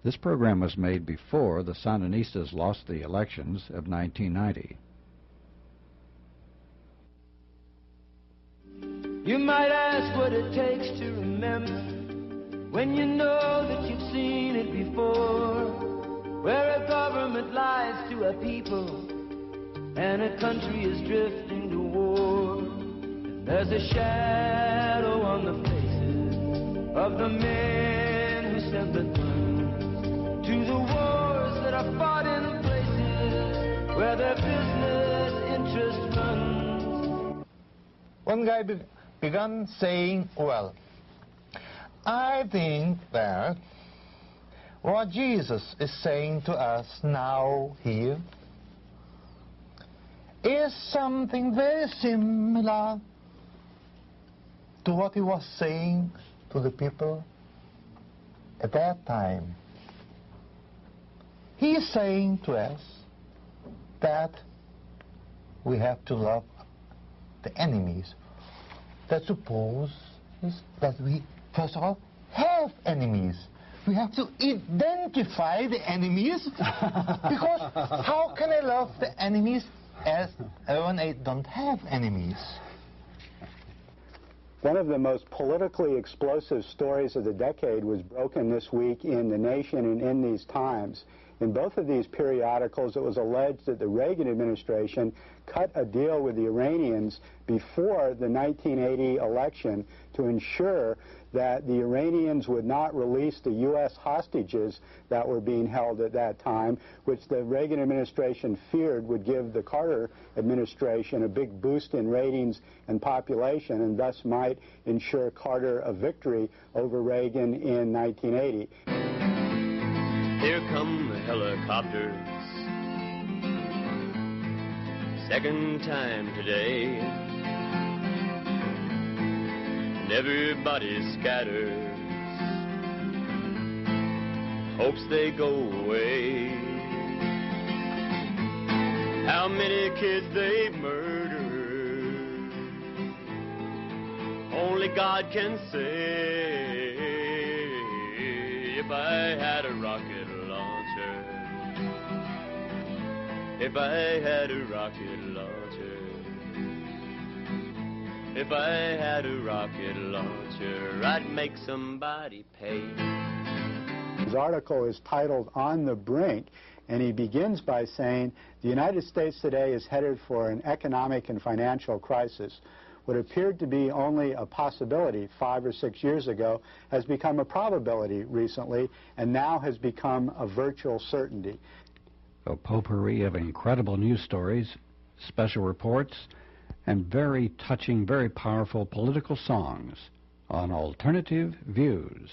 This program was made before the Sandinistas lost the elections of 1990. You might ask what it takes to remember when you know that you've seen it before, where a government lies to a people and a country is drifting to war. And there's a shadow on the faces of the men who sent the guns to the wars that are fought in places where their business interest runs. One guy began saying, well, I think that what Jesus is saying to us now here is something very similar to what he was saying to the people at that time. He is saying to us that we have to love the enemies. That supposes that we, first of all, have enemies. We have to identify the enemies, because how can I love the enemies as when I don't have enemies? One of the most politically explosive stories of the decade was broken this week in The Nation and in These Times. In both of these periodicals, it was alleged that the Reagan administration cut a deal with the Iranians before the 1980 election to ensure that the Iranians would not release the U.S. hostages that were being held at that time, which the Reagan administration feared would give the Carter administration a big boost in ratings and population, and thus might ensure Carter a victory over Reagan in 1980. Here come the helicopters, second time today, and everybody scatters, hopes they go away. How many kids they've murdered, only God can say. If I had a rocket launcher, if I had a rocket launcher, if I had a rocket launcher, I'd make somebody pay. His article is titled On the Brink, and he begins by saying, the United States today is headed for an economic and financial crisis. What appeared to be only a possibility 5 or 6 years ago has become a probability recently, and now has become a virtual certainty. A potpourri of incredible news stories, special reports, and very touching, very powerful political songs on Alternative Views.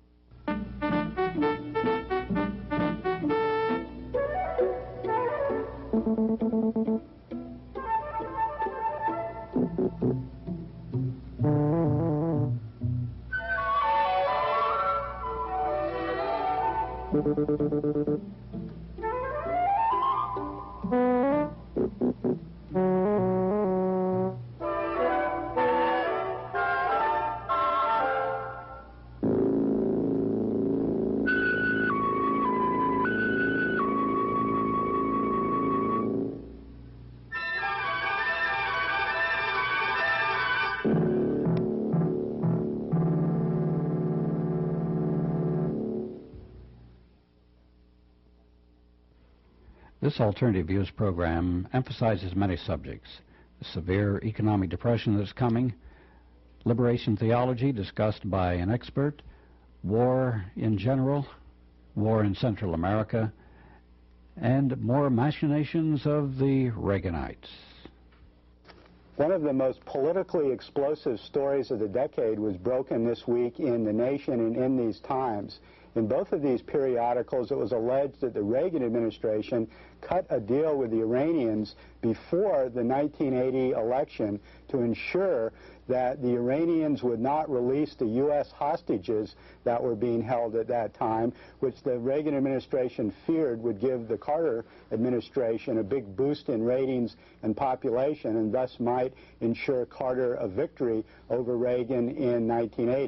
This Alternative Views program emphasizes many subjects: the severe economic depression that's coming, liberation theology discussed by an expert, war in general, war in Central America, and more machinations of the Reaganites. One of the most politically explosive stories of the decade was broken this week in The Nation and in These Times. In both of these periodicals, it was alleged that the Reagan administration cut a deal with the Iranians before the 1980 election to ensure that the Iranians would not release the U.S. hostages that were being held at that time, which the Reagan administration feared would give the Carter administration a big boost in ratings and population, and thus might ensure Carter a victory over Reagan in 1980.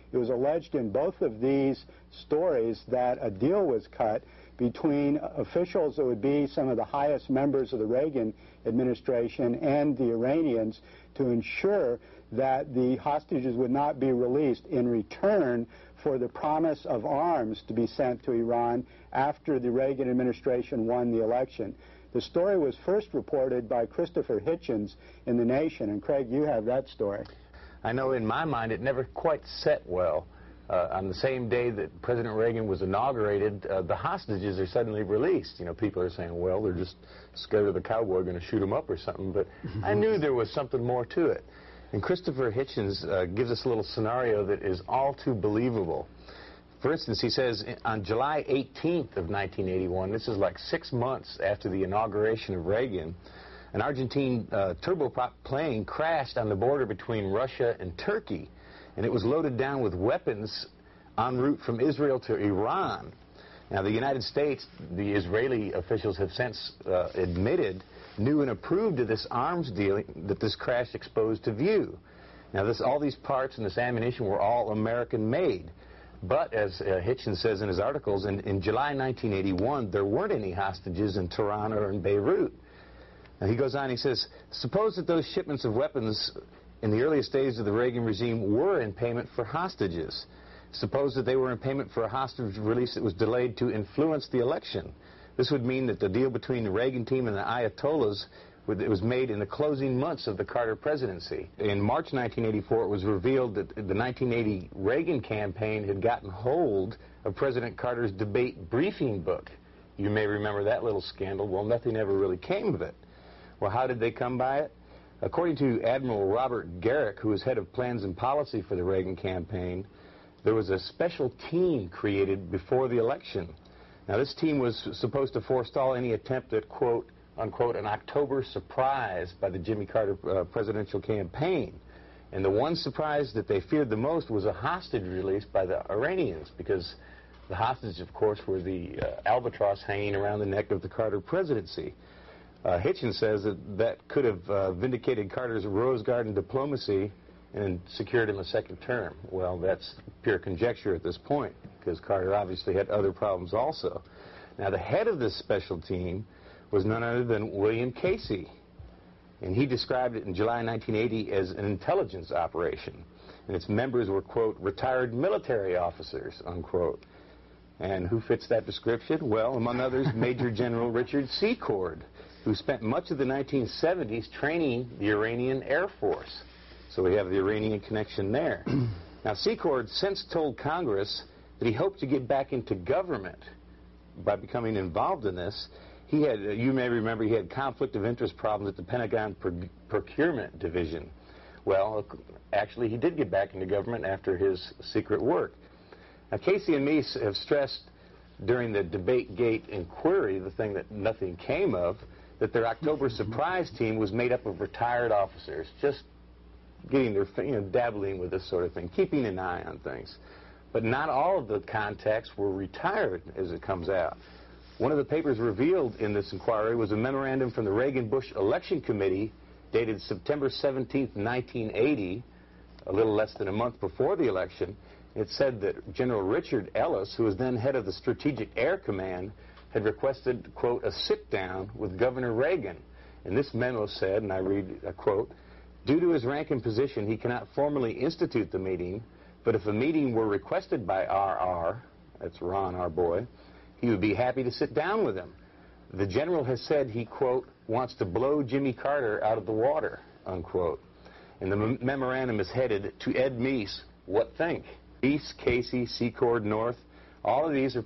It was alleged in both of these stories that a deal was cut between officials that would be some of the highest members of the Reagan administration and the Iranians to ensure that the hostages would not be released in return for the promise of arms to be sent to Iran after the Reagan administration won the election. The story was first reported by Christopher Hitchens in The Nation, and Craig, you have that story. I know in my mind it never quite set well. On the same day that President Reagan was inaugurated, the hostages are suddenly released. You know, people are saying, well, they're just scared of the cowboy going to shoot them up or something, but I knew there was something more to it. And Christopher Hitchens gives us a little scenario that is all too believable. For instance, he says on July 18th of 1981, this is like 6 months after the inauguration of Reagan, an Argentine turboprop plane crashed on the border between Russia and Turkey, and it was loaded down with weapons en route from Israel to Iran. Now, the United States, the Israeli officials have since admitted, knew and approved of this arms deal that this crash exposed to view. Now, all these parts and this ammunition were all American-made. But, as Hitchens says in his articles, in July 1981, there weren't any hostages in Tehran or in Beirut. Now, he goes on, he says, suppose that those shipments of weapons in the earliest days of the Reagan regime were in payment for hostages. Suppose that they were in payment for a hostage release that was delayed to influence the election. This would mean that the deal between the Reagan team and the Ayatollahs was made in the closing months of the Carter presidency. In March 1984, it was revealed that the 1980 Reagan campaign had gotten hold of President Carter's debate briefing book. You may remember that little scandal. Well, nothing ever really came of it. Well, how did they come by it? According to Admiral Robert Garrick, who was head of plans and policy for the Reagan campaign, there was a special team created before the election. Now, this team was supposed to forestall any attempt at, quote, unquote, an October surprise by the Jimmy Carter presidential campaign. And the one surprise that they feared the most was a hostage release by the Iranians, because the hostages, of course, were the albatross hanging around the neck of the Carter presidency. Hitchens says that could have vindicated Carter's Rose Garden diplomacy and secured him a second term. Well, that's pure conjecture at this point, because Carter obviously had other problems also. Now, the head of this special team was none other than William Casey, and he described it in July 1980 as an intelligence operation, and its members were, quote, retired military officers, unquote. And who fits that description? Well, among others, Major General Richard Secord, who spent much of the 1970s training the Iranian Air Force. So we have the Iranian connection there. Now, Secord since told Congress that he hoped to get back into government by becoming involved in this. He had, you may remember, he had conflict of interest problems at the Pentagon Procurement Division. Well, actually, he did get back into government after his secret work. Now, Casey and me have stressed during the DebateGate inquiry, the thing that nothing came of, that their October surprise team was made up of retired officers, just getting their, dabbling with this sort of thing, keeping an eye on things. But not all of the contacts were retired, as it comes out. One of the papers revealed in this inquiry was a memorandum from the Reagan-Bush Election Committee dated September 17th, 1980, a little less than a month before the election. It said that General Richard Ellis, who was then head of the Strategic Air Command, had requested, quote, a sit-down with Governor Reagan. And this memo said, and I read, quote, due to his rank and position, he cannot formally institute the meeting, but if a meeting were requested by R.R., that's Ron, our boy, he would be happy to sit down with him. The general has said he, quote, wants to blow Jimmy Carter out of the water, unquote. And the memorandum is headed to Ed Meese, what think? Meese, Casey, Secord, North, all of these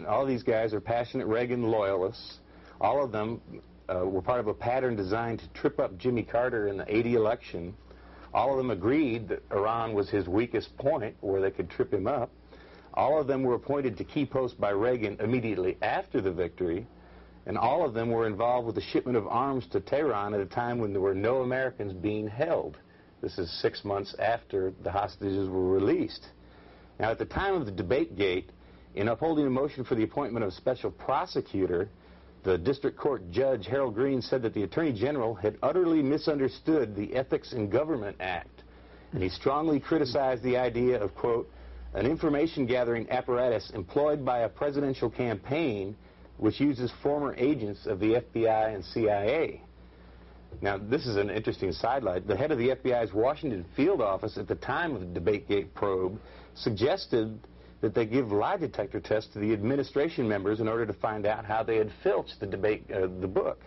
guys are passionate Reagan loyalists. All of them were part of a pattern designed to trip up Jimmy Carter in the 80 election. All of them agreed that Iran was his weakest point where they could trip him up. All of them were appointed to key posts by Reagan immediately after the victory, and all of them were involved with the shipment of arms to Tehran at a time when there were no Americans being held. This is 6 months after the hostages were released. Now, at the time of the DebateGate, in upholding a motion for the appointment of a special prosecutor, the district court judge, Harold Green, said that the Attorney General had utterly misunderstood the Ethics in Government Act, and he strongly criticized the idea of, quote, an information-gathering apparatus employed by a presidential campaign which uses former agents of the FBI and CIA. Now, this is an interesting sidelight. The head of the FBI's Washington field office at the time of the DebateGate probe suggested that they give lie detector tests to the administration members in order to find out how they had filched the book.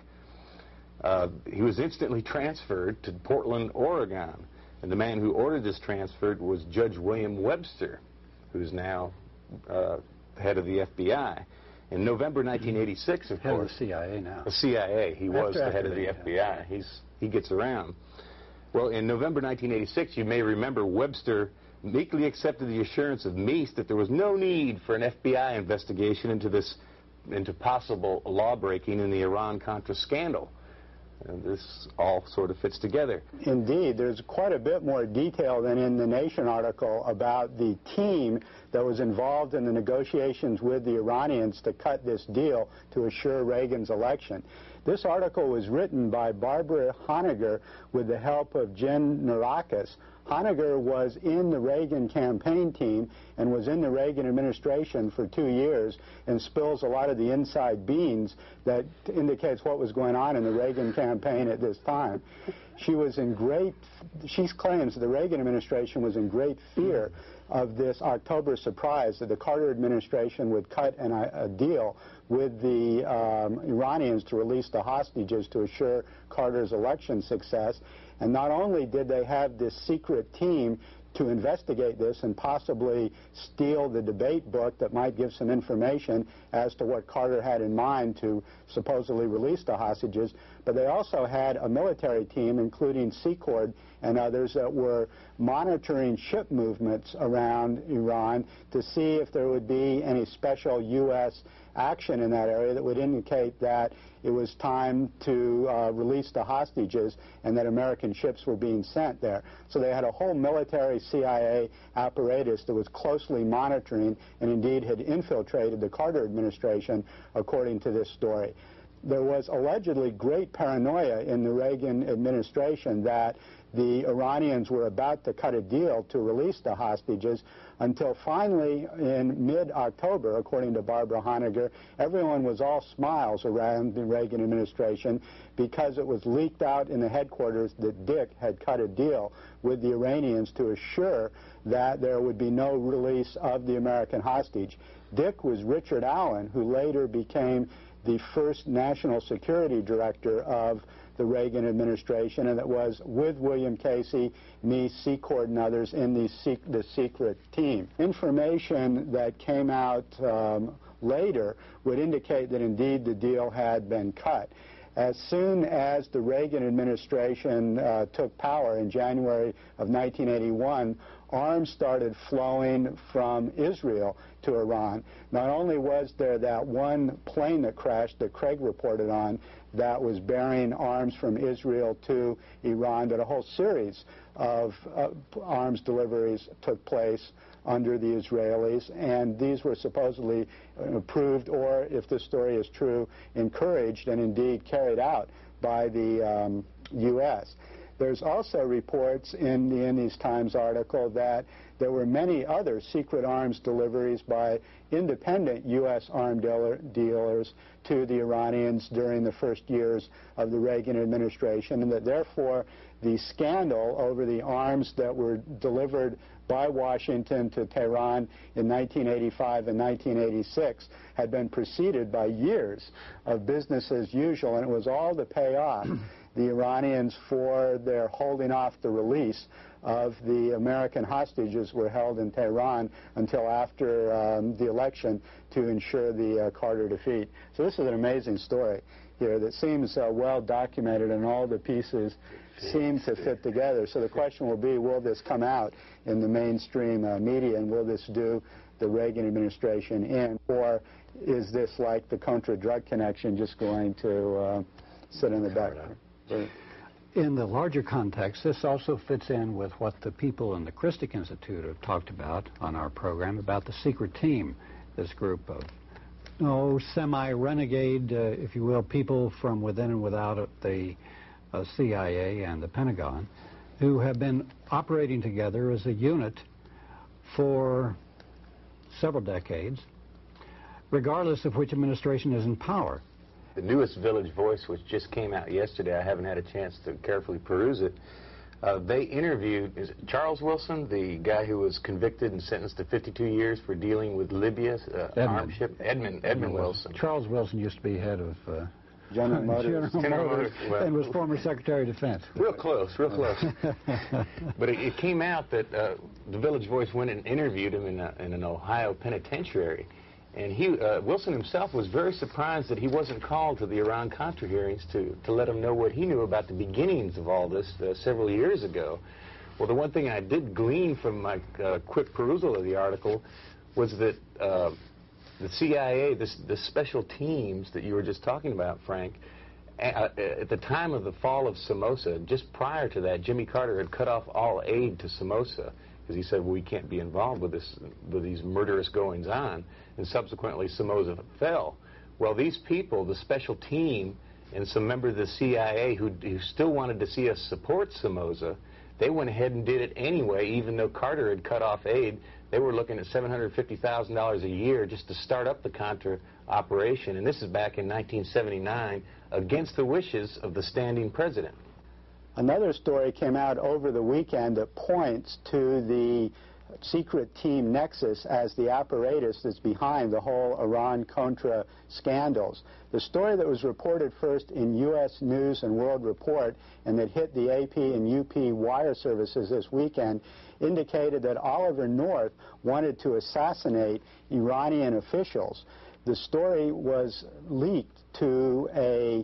He was instantly transferred to Portland, Oregon, and the man who ordered this transfer was Judge William Webster, who's now head of the FBI. In November 1986, of Head course. of the CIA now. The CIA. He was the head of the FBI. He gets around. Well, in November 1986, you may remember Webster meekly accepted the assurance of Meese that there was no need for an FBI investigation into possible law-breaking in the Iran-Contra scandal. And this all sort of fits together. Indeed, there's quite a bit more detail than in the Nation article about the team that was involved in the negotiations with the Iranians to cut this deal to assure Reagan's election. This article was written by Barbara Honegger with the help of Jen Narakis. Honegger was in the Reagan campaign team and was in the Reagan administration for 2 years and spills a lot of the inside beans that indicates what was going on in the Reagan campaign at this time. She claims the Reagan administration was in great fear of this October surprise that the Carter administration would cut a deal with the Iranians to release the hostages to assure Carter's election success. And not only did they have this secret team to investigate this and possibly steal the debate book that might give some information as to what Carter had in mind to supposedly release the hostages, but they also had a military team, including Secord and others, that were monitoring ship movements around Iran to see if there would be any special U.S. action in that area that would indicate that it was time to release the hostages and that American ships were being sent there. So they had a whole military CIA apparatus that was closely monitoring and indeed had infiltrated the Carter administration, according to this story. There was allegedly great paranoia in the Reagan administration that the Iranians were about to cut a deal to release the hostages until finally in mid-October, according to Barbara Honegger, everyone was all smiles around the Reagan administration because it was leaked out in the headquarters that Dick had cut a deal with the Iranians to assure that there would be no release of the American hostage. Dick was Richard Allen, who later became the first national security director of the Reagan administration, and it was with William Casey, Meese, Secord, and others in the secret team. Information that came out later would indicate that indeed the deal had been cut. As soon as the Reagan administration took power in January of 1981, arms started flowing from Israel to Iran. Not only was there that one plane that crashed that Craig reported on that was bearing arms from Israel to Iran, but a whole series of arms deliveries took place under the Israelis, and these were supposedly approved, or if this story is true, encouraged and indeed carried out by the U.S. There's also reports in the These Times article that there were many other secret arms deliveries by independent U.S. arms dealers to the Iranians during the first years of the Reagan administration, and that therefore the scandal over the arms that were delivered by Washington to Tehran in 1985 and 1986 had been preceded by years of business as usual, and it was all to pay off the Iranians for their holding off the release of the American hostages were held in Tehran until after the election to ensure the Carter defeat. So this is an amazing story here that seems well documented, and all the pieces seem to fit together. So the question will be, will this come out in the mainstream media, and will this do the Reagan administration in, or is this like the Contra-drug connection just going to sit in the background? In the larger context, this also fits in with what the people in the Christic Institute have talked about on our program about the secret team, this group of semi-renegade, if you will, people from within and without the CIA and the Pentagon, who have been operating together as a unit for several decades, regardless of which administration is in power. The newest Village Voice, which just came out yesterday, I haven't had a chance to carefully peruse it. They interviewed Charles Wilson, the guy who was convicted and sentenced to 52 years for dealing with Libya's arms ship. Edmund Wilson. Charles Wilson used to be head of General Motors. General Motors, and was former Secretary of Defense. Real close, real close. But it came out that the Village Voice went and interviewed him in an Ohio penitentiary. And Wilson himself was very surprised that he wasn't called to the Iran-Contra hearings to let him know what he knew about the beginnings of all this several years ago. Well, the one thing I did glean from my quick perusal of the article was that the CIA, the special teams that you were just talking about, Frank, at the time of the fall of Somoza, just prior to that, Jimmy Carter had cut off all aid to Somoza, because he said, well, we can't be involved with these murderous goings-on, and subsequently Somoza fell. Well, these people, the special team, and some members of the CIA who still wanted to see us support Somoza, they went ahead and did it anyway, even though Carter had cut off aid. They were looking at $750,000 a year just to start up the Contra operation, and this is back in 1979, against the wishes of the standing president. Another story came out over the weekend that points to the secret team nexus as the apparatus that's behind the whole Iran-Contra scandals. The story that was reported first in U.S. News and World Report and that hit the AP and UP wire services this weekend indicated that Oliver North wanted to assassinate Iranian officials. The story was leaked to a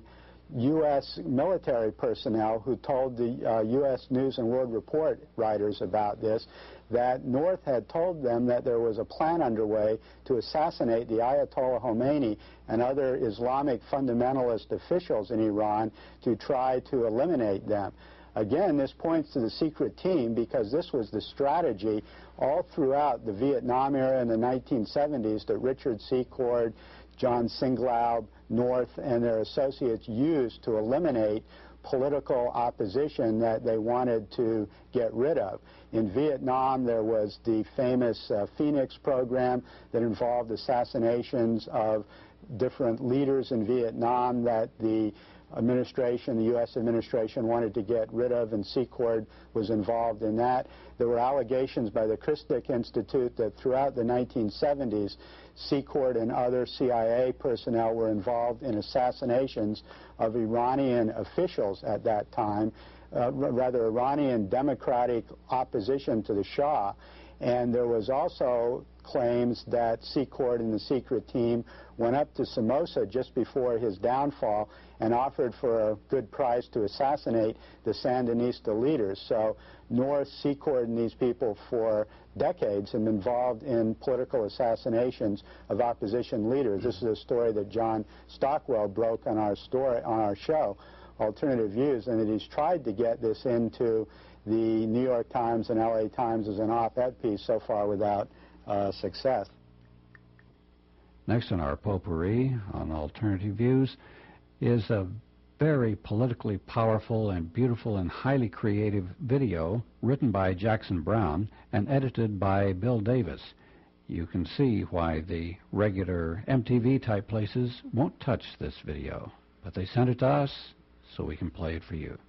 U.S. military personnel who told the U.S. News and World Report writers about this, that North had told them that there was a plan underway to assassinate the Ayatollah Khomeini and other Islamic fundamentalist officials in Iran to try to eliminate them. Again, this points to the secret team because this was the strategy all throughout the Vietnam era in the 1970s that Richard Secord, John Singlaub, North, and their associates used to eliminate political opposition that they wanted to get rid of. In Vietnam, there was the famous Phoenix program that involved assassinations of different leaders in Vietnam that the administration, the U.S. administration, wanted to get rid of, and Secord was involved in that. There were allegations by the Christic Institute that throughout the 1970s, Secord and other CIA personnel were involved in assassinations of Iranian officials at that time, rather Iranian democratic opposition to the Shah. And there was also claims that Secord and the secret team went up to Somoza just before his downfall and offered for a good price to assassinate the Sandinista leaders. So North, Secord, and these people for decades have been involved in political assassinations of opposition leaders. This is a story that John Stockwell broke on our show, Alternative Views, and that he's tried to get this into the New York Times and LA Times as an op-ed piece, so far without success. Next on our potpourri on Alternative Views is a very politically powerful and beautiful and highly creative video written by Jackson Brown and edited by Bill Davis. You can see why the regular MTV-type places won't touch this video, but they sent it to us so we can play it for you.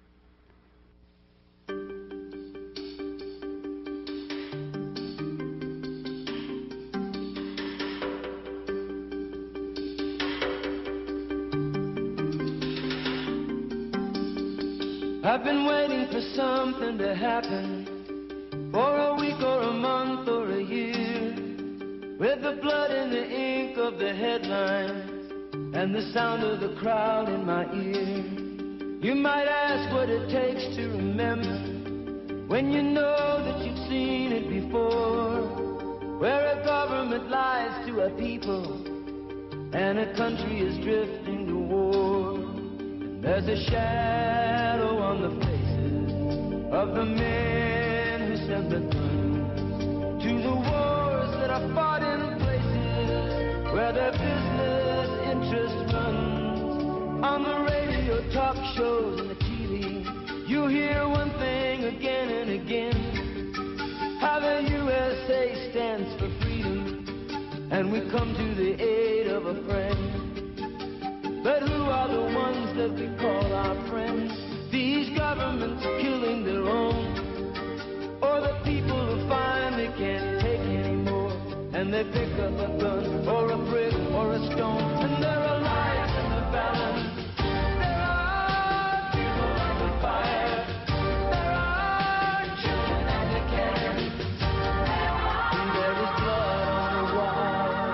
I've been waiting for something to happen, for a week or a month or a year, with the blood and the ink of the headlines and the sound of the crowd in my ear. You might ask what it takes to remember when you know that you've seen it before, where a government lies to a people and a country is drifting to war. And there's a shadow on the faces of the men who sent the guns to the wars that are fought in places where their business interest runs. On the radio, talk shows, and the TV, you hear one thing again and again, how the USA stands for freedom and we come to the aid of a friend. But who are the ones that we call our friends? These governments killing their own, or the people who find they can't take anymore, and they pick up a gun or a brick or a stone, and there are lives in the balance. There are people under fire. There are children at the cannon. And there is blood on the wire.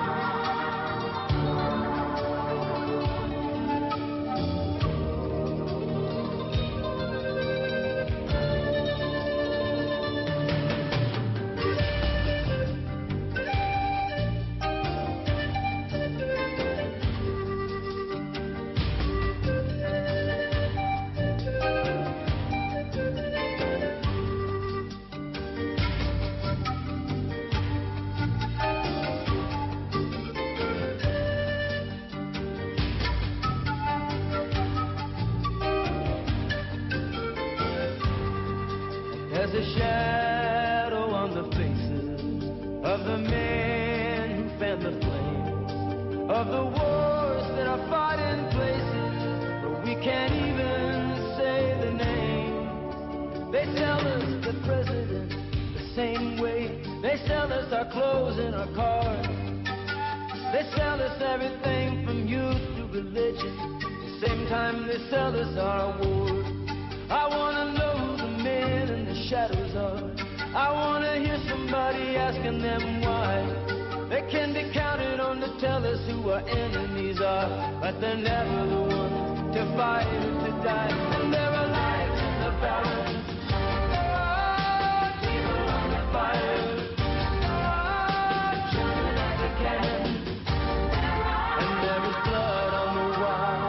There's a shadow on the faces of the men who fan the flames of the wars that are fought in places where we can't even say the name. They sell us the president the same way they sell us our clothes and our cars. They sell us everything from youth to religion. At the same time they sell us our wars. I want to know who the men in the shadows are. I want to hear somebody asking them why. They can be counted on to tell us who our enemies are, but they're never the ones to fight or to die. And there are lives in the balance. There are people under fire. There are children at the cannon. And there is blood on the wire.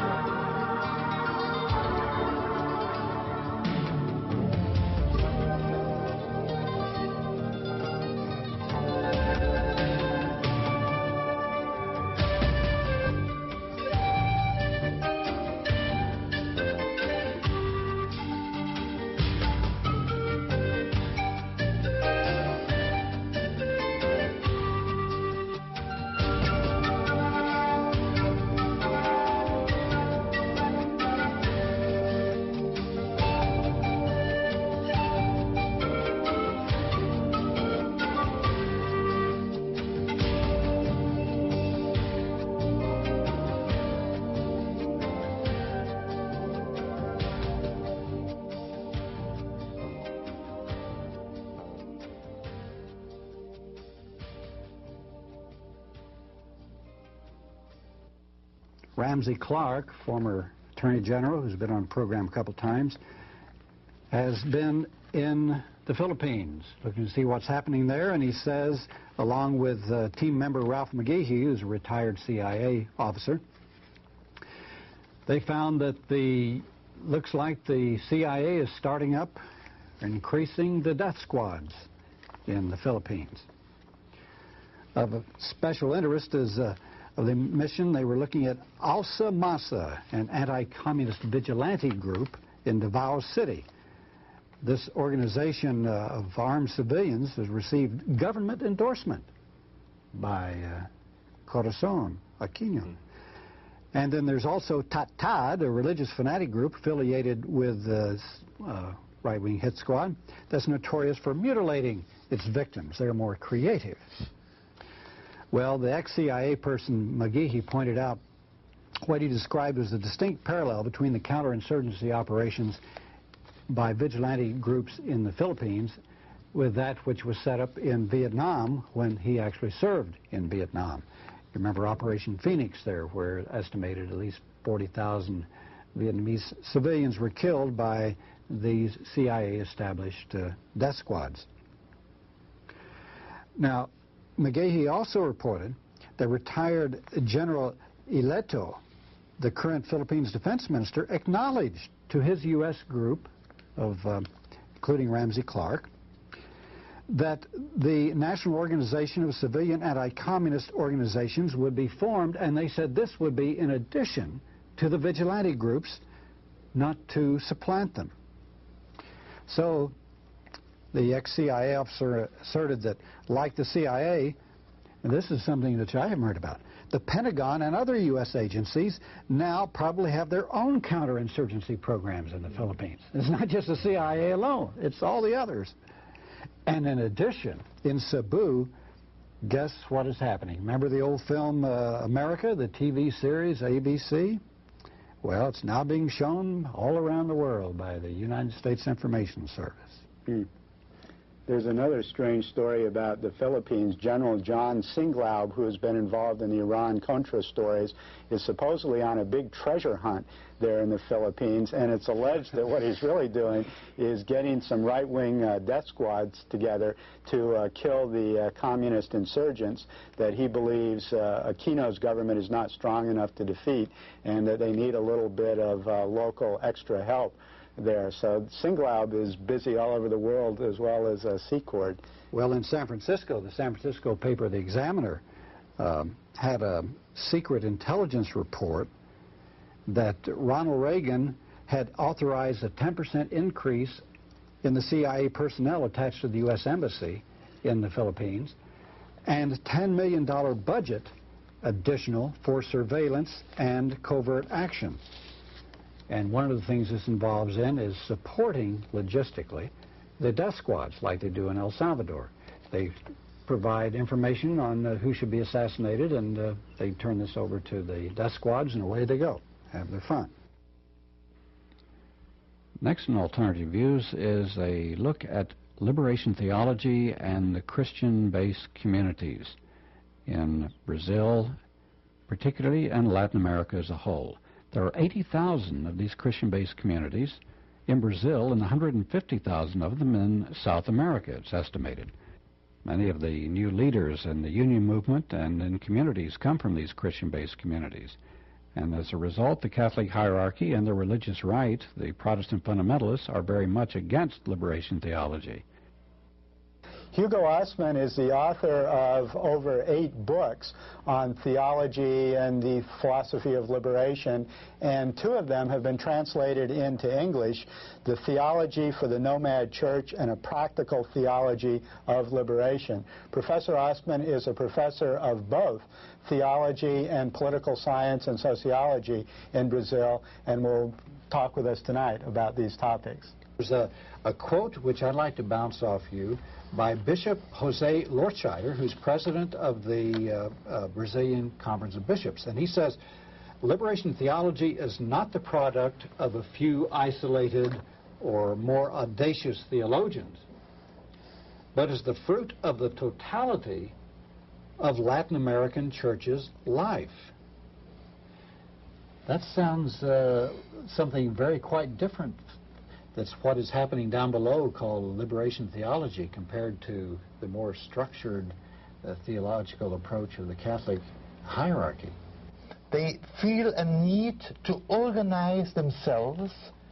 Ramsey Clark, former Attorney General, who's been on the program a couple times, has been in the Philippines looking to see what's happening there, and he says, along with team member Ralph McGehee, who's a retired CIA officer, they found that looks like the CIA is starting up, increasing the death squads in the Philippines. Of a special interest is of the mission, they were looking at Alsa Masa, an anti-communist vigilante group in Davao City. This organization of armed civilians has received government endorsement by Corazon Aquino. And then there's also Tatad, a religious fanatic group affiliated with the right-wing hit squad that's notorious for mutilating its victims. They're more creative. Well, the ex-CIA person McGehee pointed out what he described as a distinct parallel between the counterinsurgency operations by vigilante groups in the Philippines with that which was set up in Vietnam when he actually served in Vietnam. You remember Operation Phoenix there, where estimated at least 40,000 Vietnamese civilians were killed by these CIA-established death squads. Now, McGehee also reported that retired General Ileto, the current Philippines defense minister, acknowledged to his U.S. group of, including Ramsey Clark, that the National Organization of Civilian Anti-Communist Organizations would be formed, and they said this would be in addition to the vigilante groups, not to supplant them. So the ex-CIA officer asserted that, like the CIA, and this is something that I haven't heard about, the Pentagon and other U.S. agencies now probably have their own counterinsurgency programs in the Philippines. It's not just the CIA alone. It's all the others. And in addition, in Cebu, guess what is happening? Remember the old film America, the TV series ABC? Well, it's now being shown all around the world by the United States Information Service. There's another strange story about the Philippines. General John Singlaub, who has been involved in the Iran-Contra stories, is supposedly on a big treasure hunt there in the Philippines, and it's alleged that what he's really doing is getting some right-wing death squads together to kill the communist insurgents that he believes Aquino's government is not strong enough to defeat, and that they need a little bit of local extra help there. So Singlaub is busy all over the world as well as Secord. Well, in San Francisco, the San Francisco paper, The Examiner, had a secret intelligence report that Ronald Reagan had authorized a 10% increase in the CIA personnel attached to the U.S. Embassy in the Philippines and a $10 million budget additional for surveillance and covert action. And one of the things this involves in is supporting logistically the death squads like they do in El Salvador. They provide information on who should be assassinated, and they turn this over to the death squads, and away they go, have their fun. Next in Alternative Views is a look at liberation theology and the Christian-based communities in Brazil, particularly, and Latin America as a whole. There are 80,000 of these Christian-based communities in Brazil and 150,000 of them in South America, it's estimated. Many of the new leaders in the union movement and in communities come from these Christian-based communities. And as a result, the Catholic hierarchy and the religious right, the Protestant fundamentalists, are very much against liberation theology. Hugo Ostman is the author of over 8 books on theology and the philosophy of liberation, and 2 of them have been translated into English: The Theology for the Nomad Church and A Practical Theology of Liberation. Professor Ostman is a professor of both theology and political science and sociology in Brazil, and will talk with us tonight about these topics. There's a quote which I'd like to bounce off you by Bishop Jose Lortscheider, who's president of the Brazilian Conference of Bishops. And he says, liberation theology is not the product of a few isolated or more audacious theologians, but is the fruit of the totality of Latin American churches' life. That sounds something very quite different. That's what is happening down below, called liberation theology, compared to the more structured theological approach of the Catholic hierarchy. They feel a need to organize themselves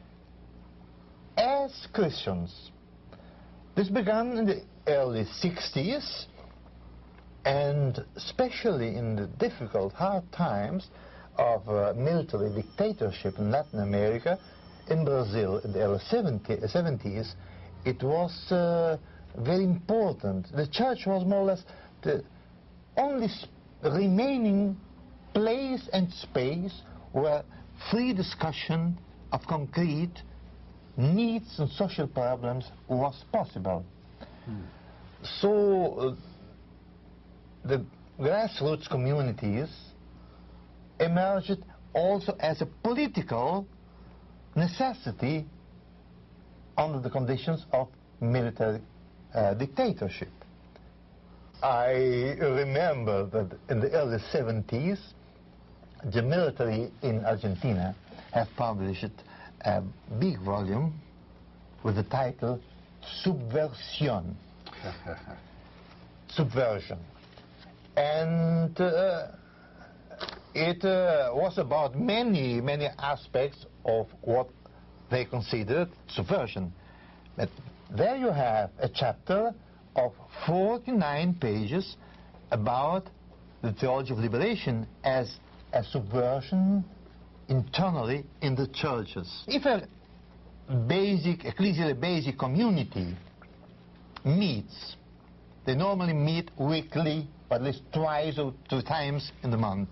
as Christians. This began in the early 60s, and especially in the difficult, hard times of military dictatorship in Latin America. In Brazil, in the early 70s, it was very important. The church was more or less the only remaining place and space where free discussion of concrete needs and social problems was possible. So the grassroots communities emerged also as a political necessity under the conditions of military dictatorship. I remember that in the early 70s, the military in Argentina have published a big volume with the title Subversion. Subversion. And it was about many aspects of what they considered subversion. But there you have a chapter of 49 pages about the theology of liberation as a subversion internally in the churches. If a ecclesially basic community meets, they normally meet weekly at least twice or 2 times in the month.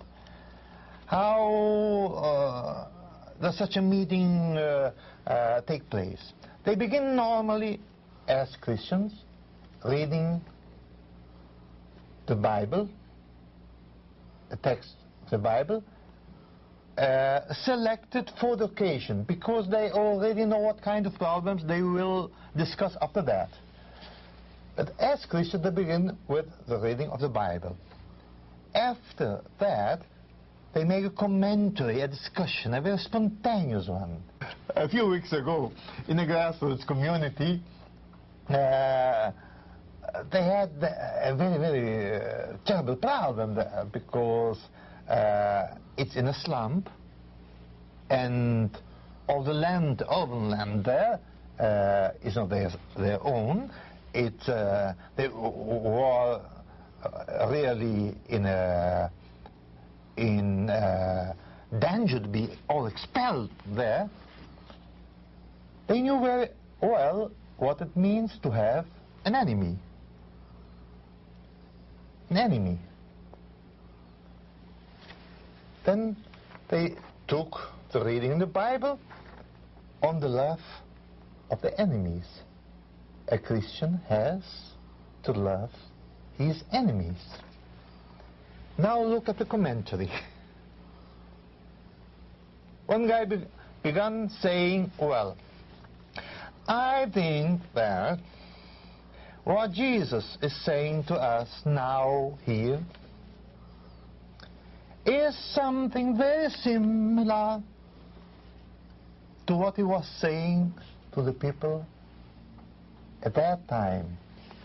How does such a meeting take place? They begin normally as Christians, reading the Bible, the text of the Bible, selected for the occasion, because they already know what kind of problems they will discuss after that. But as Christians, they begin with the reading of the Bible. After that, they make a commentary, a discussion, a very spontaneous one. A few weeks ago, in a grassroots community, they had a very, very terrible problem there, because it's in a slump, and all the land, urban land there, is not their own. They were really in danger to be all expelled there. They knew very well what it means to have an enemy. An enemy. Then they took the reading in the Bible on the love of the enemies. A Christian has to love his enemies. Now look at the commentary. One guy began saying, well, I think that what Jesus is saying to us now here is something very similar to what he was saying to the people at that time.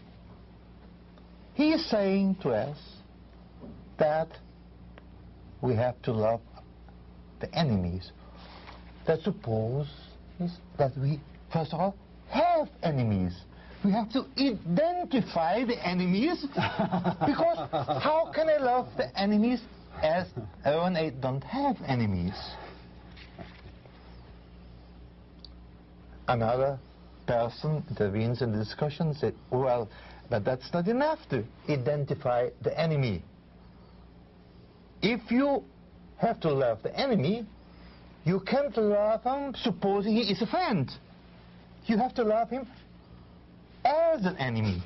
He is saying to us that we have to love the enemies. That supposes that we, first of all, have enemies. We have to identify the enemies, because how can I love the enemies as when I don't have enemies? Another person intervenes in the discussion and said, well, but that's not enough to identify the enemy. If you have to love the enemy, you can't love him supposing he is a friend. You have to love him as an enemy.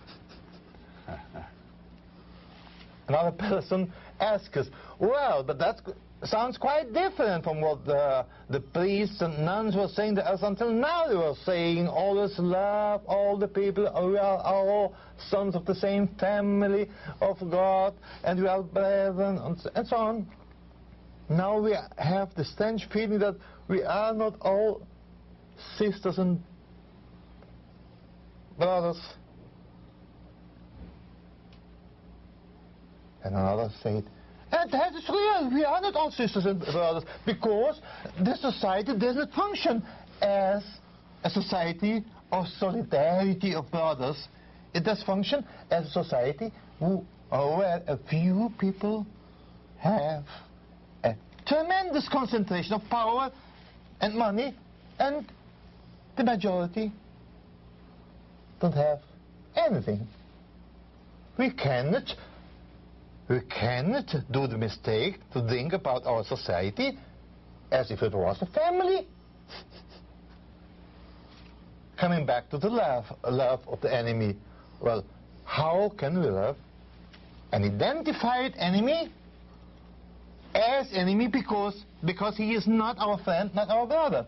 Another person asks us, well, but that sounds quite different from what the priests and nuns were saying to us until now. They were saying, always love all the people, we are all sons of the same family of God, and we are brethren, and so on. Now we have the strange feeling that we are not all sisters and brothers. And another said, and that is real, we are not all sisters and brothers, because this society does not function as a society of solidarity of brothers. It does function as a society where a few people have a tremendous concentration of power and money, and the majority don't have anything. We cannot do the mistake to think about our society as if it was a family. Coming back to the love of the enemy. Well, how can we love an identified enemy as enemy because he is not our friend, not our brother?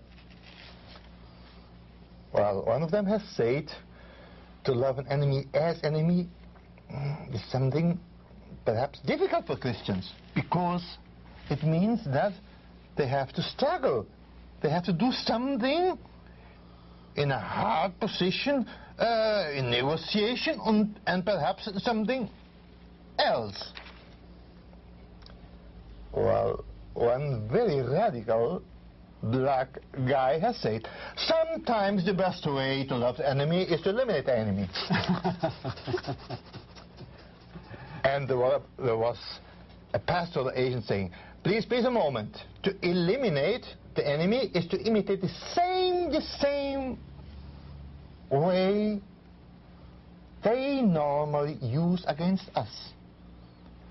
Well, one of them has said to love an enemy as enemy is something perhaps difficult for Christians, because it means that they have to struggle. They have to do something in a hard position, in negotiation, and perhaps something else. Well, one very radical black guy has said, sometimes the best way to love the enemy is to eliminate the enemy. And there was a pastoral agent saying, please a moment. To eliminate the enemy is to imitate the same way they normally use against us.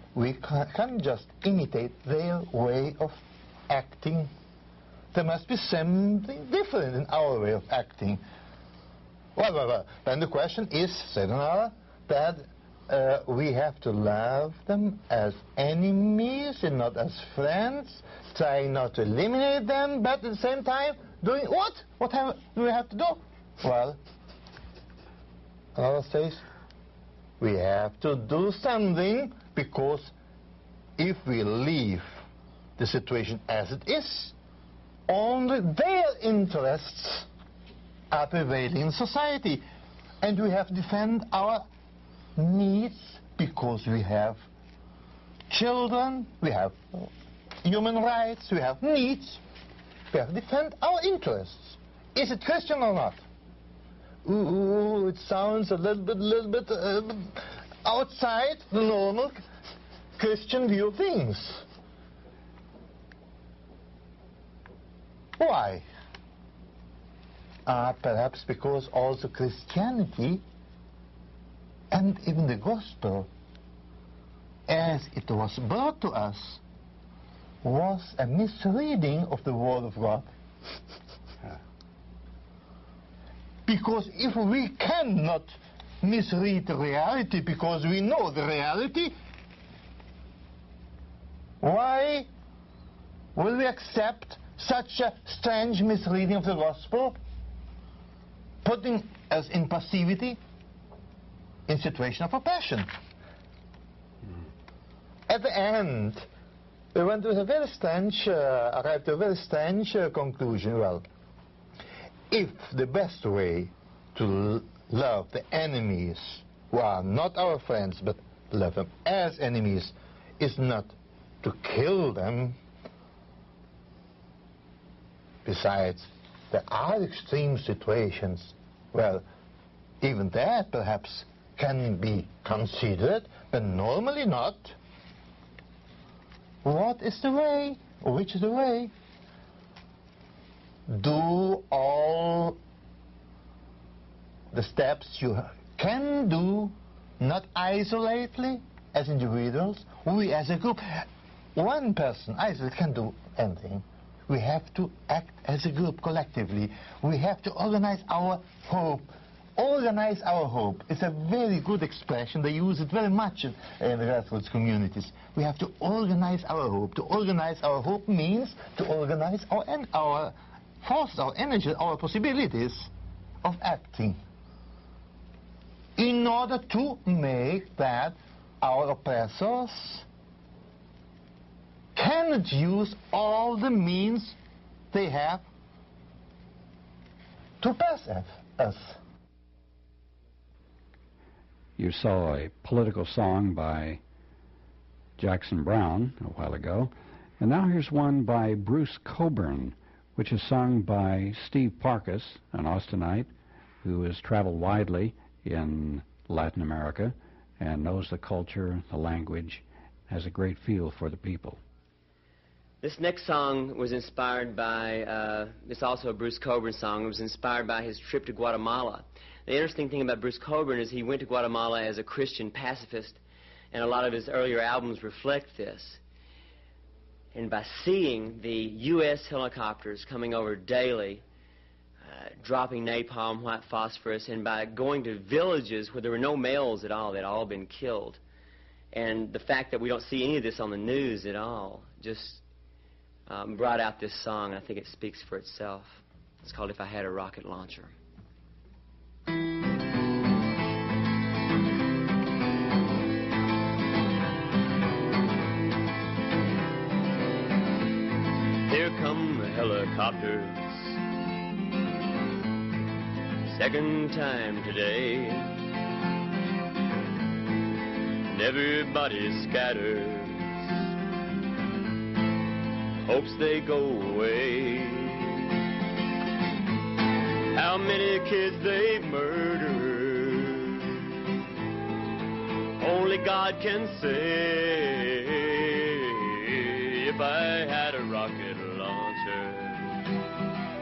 we can't just imitate their way of acting. There must be something different in our way of acting. Well. Then the question is, said another, that we have to love them as enemies and not as friends, trying not to eliminate them, but at the same time doing what? What do we have to do? Well, another says, we have to do something, because if we leave the situation as it is, only their interests are prevailing in society. And we have to defend our needs, because we have children, we have human rights, we have needs. We have to defend our interests. Is it Christian or not? Ooh, it sounds a little bit outside the normal Christian view of things. Why? Perhaps because also Christianity and even the gospel, as it was brought to us, was a misreading of the Word of God. Because if we cannot misread the reality because we know the reality, why will we accept such a strange misreading of the gospel, putting us in passivity in situation of oppression? At the end, we went to a very strange, arrived to a very strange conclusion. Well, if the best way to love the enemies who are not our friends, but love them as enemies, is not to kill them, besides, there are extreme situations. Well, even that perhaps can be considered, but normally not. What is the way? Which is the way? Do all the steps you can do, not isolately as individuals, we as a group. One person isolated can do anything. We have to act as a group collectively. We have to organize our hope. Organize our hope. It's a very good expression. They use it very much in the grassroots communities. We have to organize our hope. To organize our hope means to organize our force, our energy, our possibilities of acting, in order to make that our oppressors cannot use all the means they have to oppress us. You saw a political song by Jackson Browne a while ago, and now here's one by Bruce Cockburn, which is sung by Steve Parkus, an Austinite who has traveled widely in Latin America and knows the culture, the language, has a great feel for the people. This next song was inspired by, it's also a Bruce Cockburn song. It was inspired by his trip to Guatemala. The interesting thing about Bruce Cockburn is he went to Guatemala as a Christian pacifist, and a lot of his earlier albums reflect this. And by seeing the U.S. helicopters coming over daily, dropping napalm, white phosphorus, and by going to villages where there were no males at all, they'd all been killed, and the fact that we don't see any of this on the news at all just brought out this song. I think it speaks for itself. It's called If I Had a Rocket Launcher. Here come the helicopters, second time today, and everybody scatters, hopes they go away. How many kids they've murdered, only God can say. If I had a rocket launcher,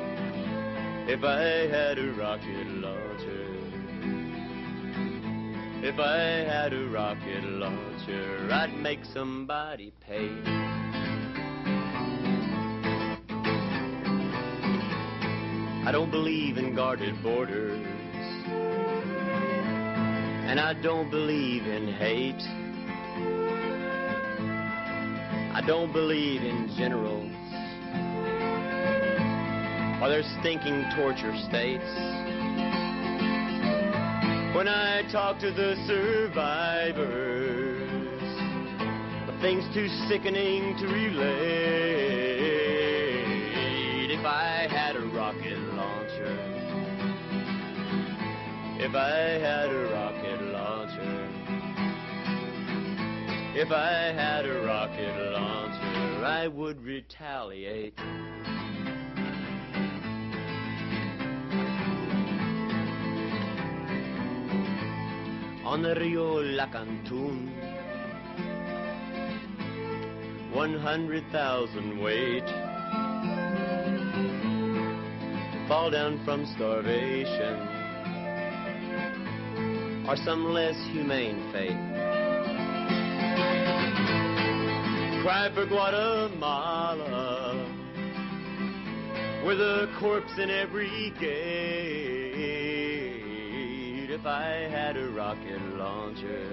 if I had a rocket launcher, If I had a rocket launcher, I'd make somebody pay. I don't believe in guarded borders, and I don't believe in hate. I don't believe in generals or their stinking torture states. When I talk to the survivors of things too sickening to relate, if I had a rocket launcher, if I had a rocket launcher, if I had a rocket launcher, I would retaliate. On the Rio Lacantun, 100,000 wait to fall down from starvation or some less humane fate. Cry for Guatemala, with a corpse in every gate. If I had a rocket launcher,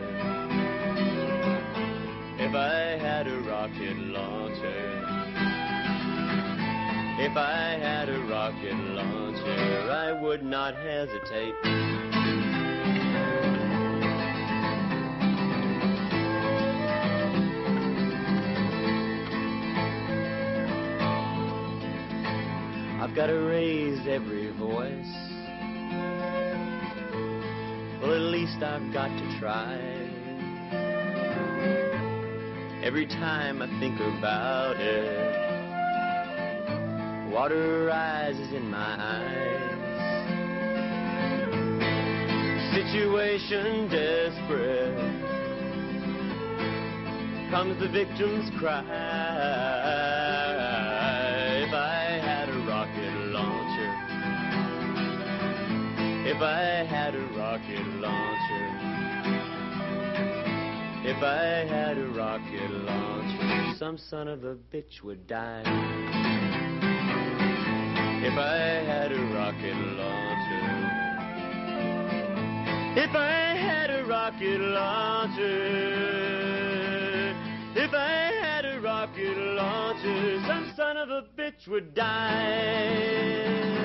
if I had a rocket launcher, if I had a rocket launcher, I would not hesitate. I've got to raise every voice. Well, at least I've got to try. Every time I think about it, water rises in my eyes. Situation desperate, comes the victim's cry. If I had a rocket launcher, if I had a rocket launcher, if I had a rocket launcher, some son of a bitch would die. If I had a rocket launcher, if I had a rocket launcher, if I had a rocket launcher, some son of a bitch would die.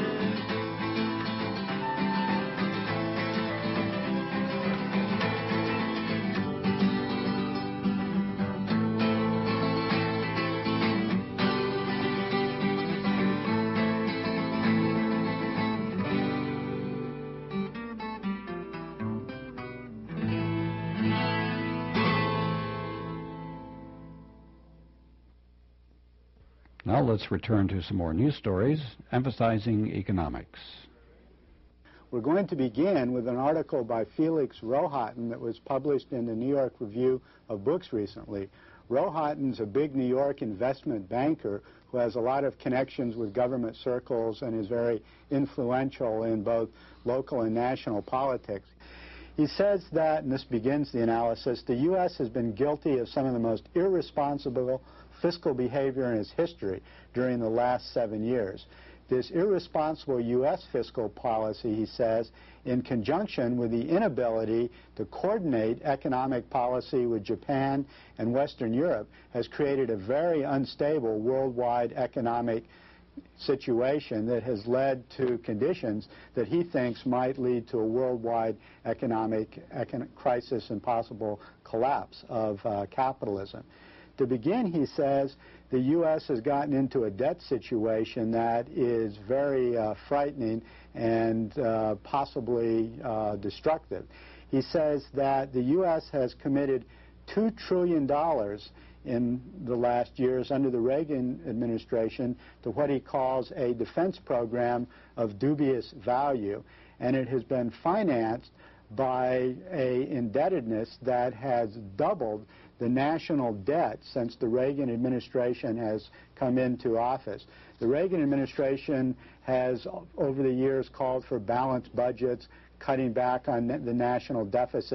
Now let's return to some more news stories emphasizing economics. We're going to begin with an article by Felix Rohatyn that was published in the New York Review of Books recently. Rohatyn's a big New York investment banker who has a lot of connections with government circles and is very influential in both local and national politics. He says that, and this begins the analysis, the U.S. has been guilty of some of the most irresponsible fiscal behavior in its history during the last 7 years. This irresponsible U.S. fiscal policy, he says, in conjunction with the inability to coordinate economic policy with Japan and Western Europe, has created a very unstable worldwide economic situation that has led to conditions that he thinks might lead to a worldwide economic crisis and possible collapse of capitalism. To begin, he says, the U.S. has gotten into a debt situation that is very frightening and possibly destructive. He says that the U.S. has committed $2 trillion in the last years under the Reagan administration to what he calls a defense program of dubious value, and it has been financed by an indebtedness that has doubled the national debt since the Reagan administration has come into office. The Reagan administration has, over the years, called for balanced budgets, cutting back on the national deficit,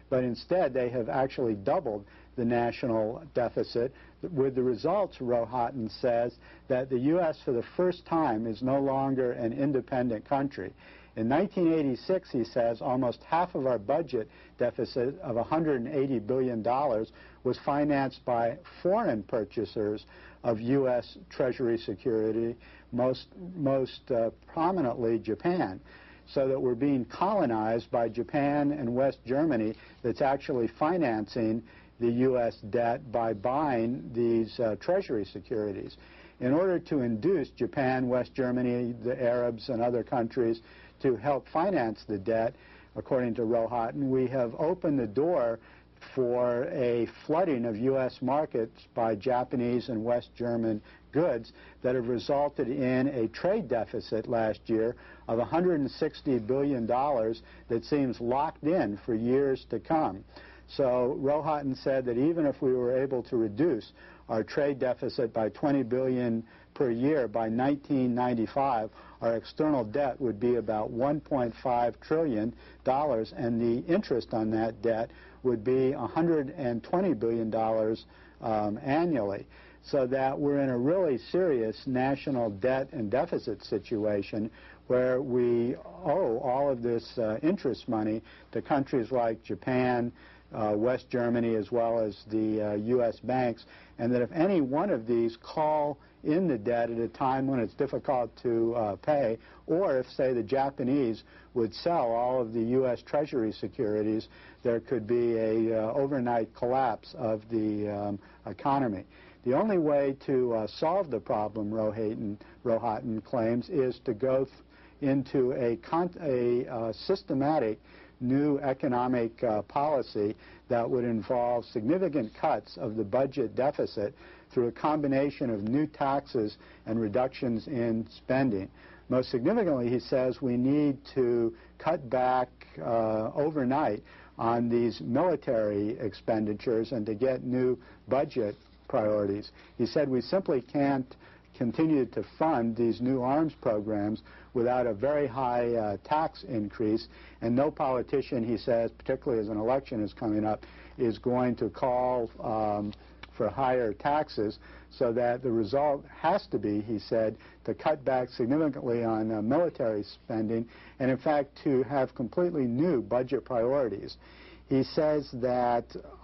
but instead they have actually doubled the national deficit. With the results, Rohatyn says that the U.S. for the first time is no longer an independent country. In 1986, he says, almost half of our budget deficit of $180 billion was financed by foreign purchasers of U.S. Treasury security, most prominently Japan. So that we're being colonized by Japan and West Germany that's actually financing the U.S. debt by buying these Treasury securities. In order to induce Japan, West Germany, the Arabs, and other countries to help finance the debt, according to Rohatyn, we have opened the door for a flooding of U.S. markets by Japanese and West German goods that have resulted in a trade deficit last year of $160 billion that seems locked in for years to come. So Rohatyn said that even if we were able to reduce our trade deficit by $20 billion per year by 1995, our external debt would be about $1.5 trillion, and the interest on that debt would be $120 billion annually. So that we're in a really serious national debt and deficit situation where we owe all of this interest money to countries like Japan, West Germany, as well as the U.S. banks, and that if any one of these call in the debt at a time when it's difficult to pay, or if, say, the Japanese would sell all of the U.S. Treasury securities, there could be a overnight collapse of the economy. The only way to solve the problem, Rohatyn claims, is to go into a systematic new economic policy that would involve significant cuts of the budget deficit through a combination of new taxes and reductions in spending. Most significantly, he says, we need to cut back overnight on these military expenditures and to get new budget priorities. He said we simply can't continue to fund these new arms programs without a very high tax increase, and no politician, he says, particularly as an election is coming up, is going to call for higher taxes, so that the result has to be, he said, to cut back significantly on military spending and, in fact, to have completely new budget priorities. He says that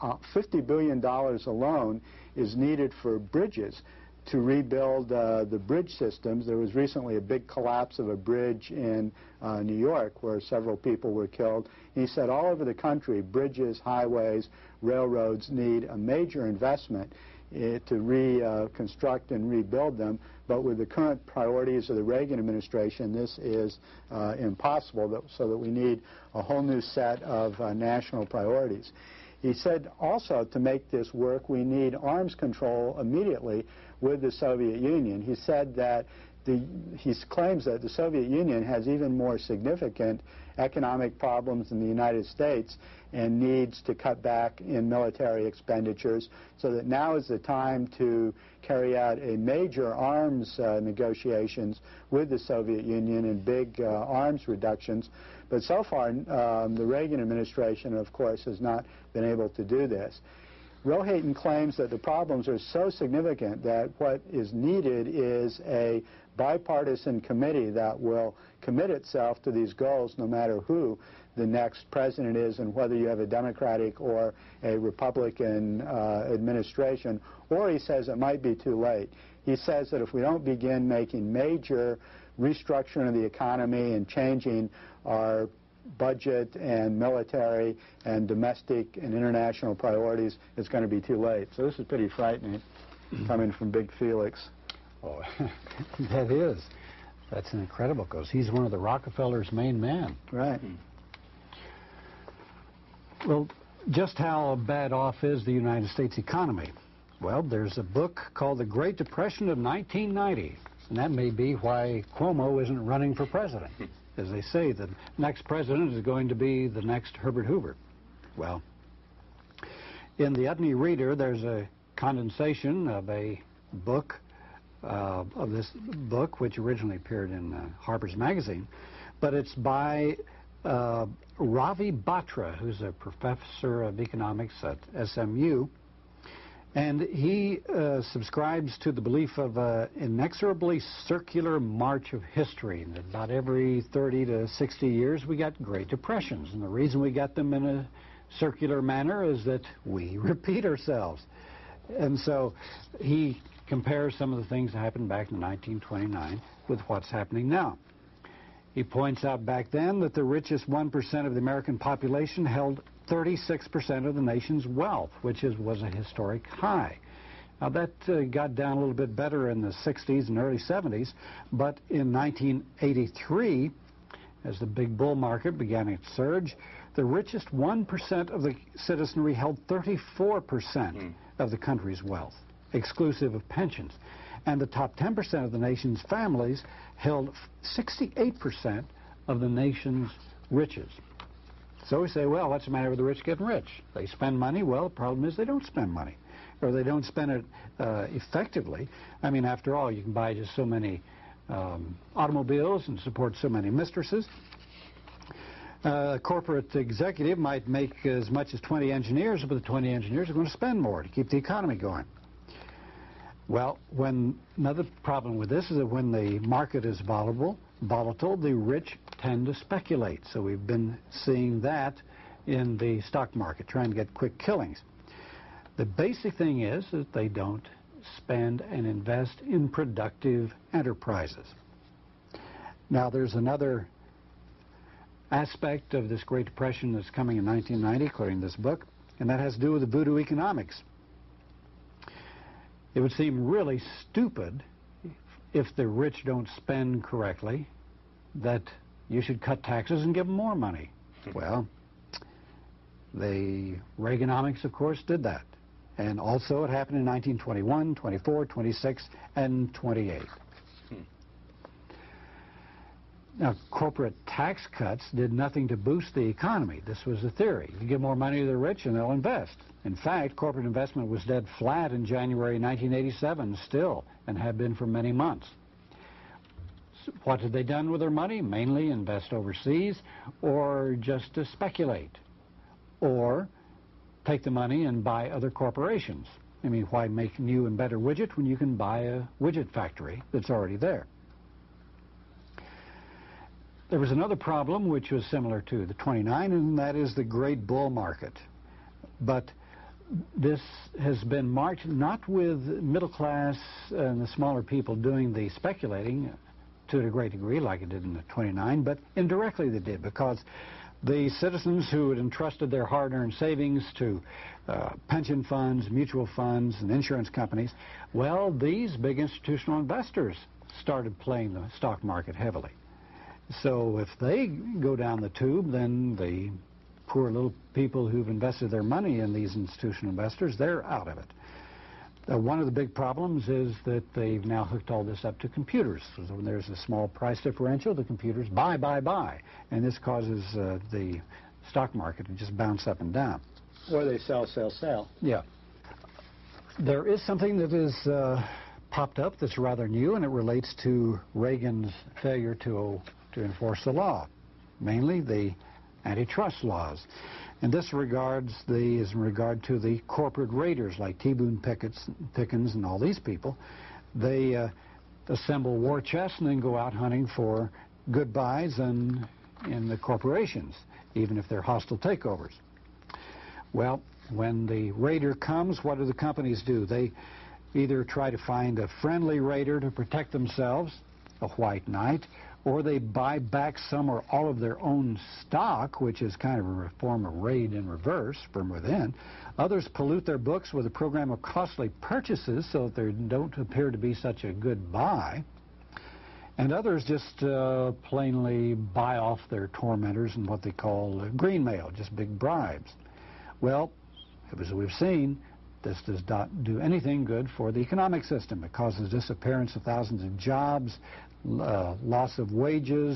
$50 billion alone is needed for bridges to rebuild the bridge systems. There was recently a big collapse of a bridge in New York where several people were killed. He said all over the country, bridges, highways, railroads need a major investment to reconstruct and rebuild them, but with the current priorities of the Reagan administration, this is impossible, so that we need a whole new set of national priorities. He said also to make this work, we need arms control immediately with the Soviet Union. He said that he claims that the Soviet Union has even more significant economic problems than the United States and needs to cut back in military expenditures, so that now is the time to carry out a major arms negotiations with the Soviet Union and big arms reductions. But so far, the Reagan administration, of course, has not been able to do this. Rohatyn claims that the problems are so significant that what is needed is a bipartisan committee that will commit itself to these goals no matter who the next president is and whether you have a Democratic or a Republican administration, or he says it might be too late. He says that if we don't begin making major restructuring of the economy and changing our budget and military and domestic and international priorities, it's going to be too late. So this is pretty frightening coming from Big Felix. Oh, that is. That's incredible, because he's one of the Rockefellers' main men. Right. Well, just how bad off is the United States economy? Well, there's a book called The Great Depression of 1990, and that may be why Cuomo isn't running for president. As they say, the next president is going to be the next Herbert Hoover. Well, in the Utne Reader, there's a condensation of a book, of this book, which originally appeared in Harper's Magazine, but it's by Ravi Batra, who's a professor of economics at SMU, and he subscribes to the belief of an inexorably circular march of history, and that about every 30 to 60 years we got Great Depressions, and the reason we got them in a circular manner is that we repeat ourselves. And so he compares some of the things that happened back in 1929 with what's happening now. He points out back then that the richest 1% of the American population held 36% of the nation's wealth, which was a historic high. Now that got down a little bit better in the 60s and early 70s, but in 1983, as the big bull market began its surge, the richest 1% of the citizenry held 34% of the country's wealth, exclusive of pensions. And the top 10% of the nation's families held 68% of the nation's riches. So we say, well, what's the matter with the rich getting rich? They spend money. Well, the problem is they don't spend money, or they don't spend it effectively. I mean, after all, you can buy just so many automobiles and support so many mistresses. A corporate executive might make as much as 20 engineers, but the 20 engineers are going to spend more to keep the economy going. Well, another problem with this is that when the market is volatile, the rich tend to speculate. So we've been seeing that in the stock market, trying to get quick killings. The basic thing is that they don't spend and invest in productive enterprises. Now, there's another aspect of this Great Depression that's coming in 1990, according to this book, and that has to do with the voodoo economics. It would seem really stupid if the rich don't spend correctly that you should cut taxes and give them more money. Well, the Reaganomics, of course, did that. And also it happened in 1921, 24, 26, and 28. Now, corporate tax cuts did nothing to boost the economy. This was the theory. You give more money to the rich and they'll invest. In fact, corporate investment was dead flat in January 1987 still, and had been for many months. So what had they done with their money? Mainly invest overseas, or just to speculate, or take the money and buy other corporations. I mean, why make new and better widget when you can buy a widget factory that's already there? There was another problem which was similar to the 29, and that is the great bull market. But this has been marked not with middle class and the smaller people doing the speculating to a great degree like it did in the 29, but indirectly they did, because the citizens who had entrusted their hard-earned savings to pension funds, mutual funds, and insurance companies, well, these big institutional investors started playing the stock market heavily. So if they go down the tube, then the poor little people who've invested their money in these institutional investors, they're out of it. One of the big problems is that they've now hooked all this up to computers. So when there's a small price differential, the computers buy. And this causes the stock market to just bounce up and down. Or they sell. Yeah. There is something that is popped up that's rather new, and it relates to Reagan's failure to enforce the law, mainly the antitrust laws. And this is in regard to the corporate raiders like T. Boone Pickens and all these people. They assemble war chests and then go out hunting for good buys in the corporations, even if they're hostile takeovers. Well, when the raider comes, what do the companies do? They either try to find a friendly raider to protect themselves, a white knight, or they buy back some or all of their own stock, which is kind of a form of raid in reverse from within. Others pollute their books with a program of costly purchases so that they don't appear to be such a good buy. And others just plainly buy off their tormentors in what they call green mail, just big bribes. Well, as we've seen, this does not do anything good for the economic system. It causes disappearance of thousands of jobs, loss of wages,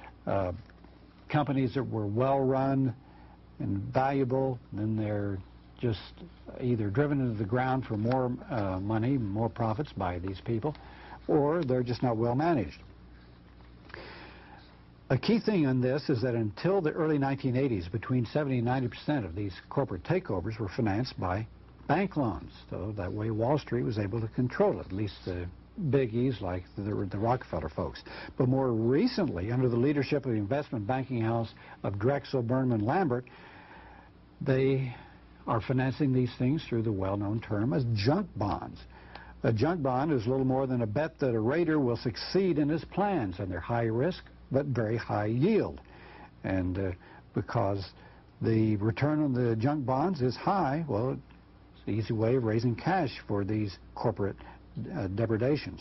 companies that were well run and valuable, then they're just either driven into the ground for more money, more profits by these people, or they're just not well managed. A key thing on this is that until the early 1980s, between 70 and 90% of these corporate takeovers were financed by bank loans. So that way Wall Street was able to control it, at least the biggies like the Rockefeller folks. But more recently, under the leadership of the investment banking house of Drexel, Burnham, Lambert, they are financing these things through the well-known term as junk bonds. A junk bond is little more than a bet that a raider will succeed in his plans, and they're high risk but very high yield. And because the return on the junk bonds is high, well, it's an easy way of raising cash for these corporate depredations.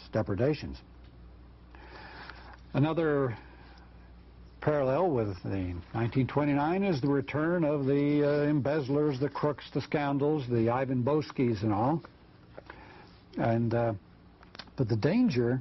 Another parallel with the 1929 is the return of the embezzlers, the crooks, the scoundrels, the Ivan Boskis and all. And but the danger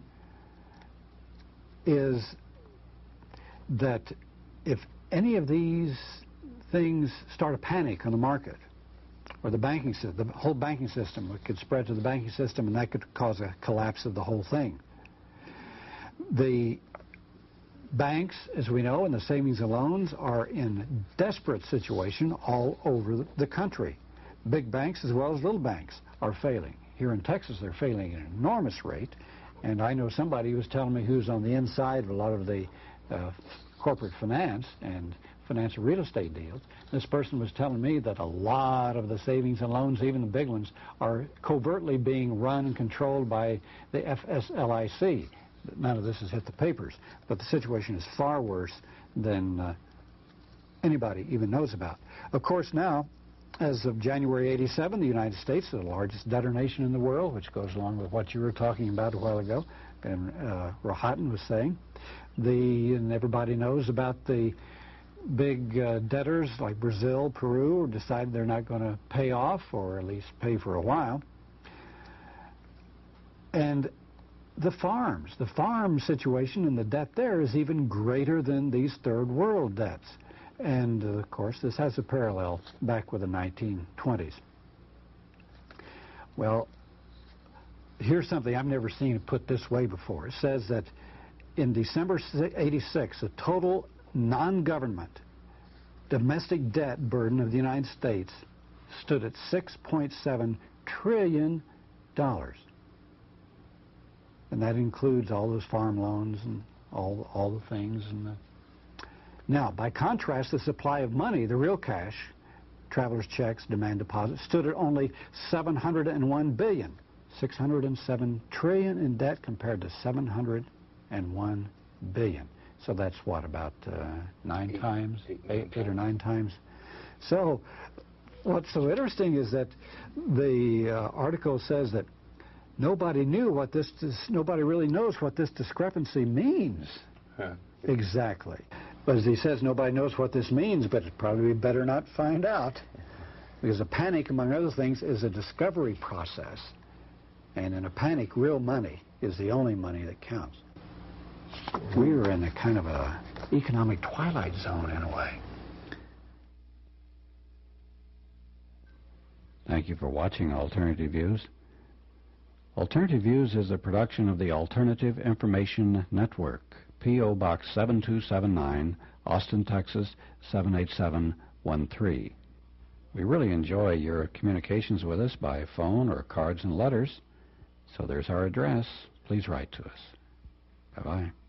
is that if any of these things start a panic on the market, or the banking system, the whole banking system, it could spread to the banking system, and that could cause a collapse of the whole thing. The banks, as we know, and the savings and loans are in desperate situation all over the country. Big banks as well as little banks are failing. Here in Texas, they're failing at an enormous rate, and I know somebody who was telling me who's on the inside of a lot of the corporate finance and financial real estate deals. This person was telling me that a lot of the savings and loans, even the big ones, are covertly being run and controlled by the FSLIC. None of this has hit the papers, but the situation is far worse than anybody even knows about. Of course, now, as of January '87, the United States is the largest debtor nation in the world, which goes along with what you were talking about a while ago, and Rohatyn was saying. And everybody knows about the big debtors like Brazil, Peru, decided they're not going to pay off, or at least pay for a while. And the farm situation and the debt there is even greater than these third world debts. And, of course, this has a parallel back with the 1920s. Well, here's something I've never seen it put this way before. It says that in December '86, the total non-government domestic debt burden of the United States stood at $6.7 trillion. And that includes all those farm loans and all the things. Now, by contrast, the supply of money, the real cash, travelers' checks, demand deposits, stood at only $701 billion. 607 trillion in debt compared to 701 billion. So that's what, about 9 times, 8 or 9 times. So what's so interesting is that the article says that nobody really knows what this discrepancy means. Exactly. But as he says, nobody knows what this means, but it'd probably be better not find out. Because a panic, among other things, is a discovery process. And in a panic, real money is the only money that counts. We were in a kind of a economic twilight zone in a way. Thank you for watching Alternative Views. Alternative Views is a production of the Alternative Information Network. P.O. Box 7279, Austin, Texas 78713. We really enjoy your communications with us by phone or cards and letters. So there's our address. Please write to us. Bye-bye.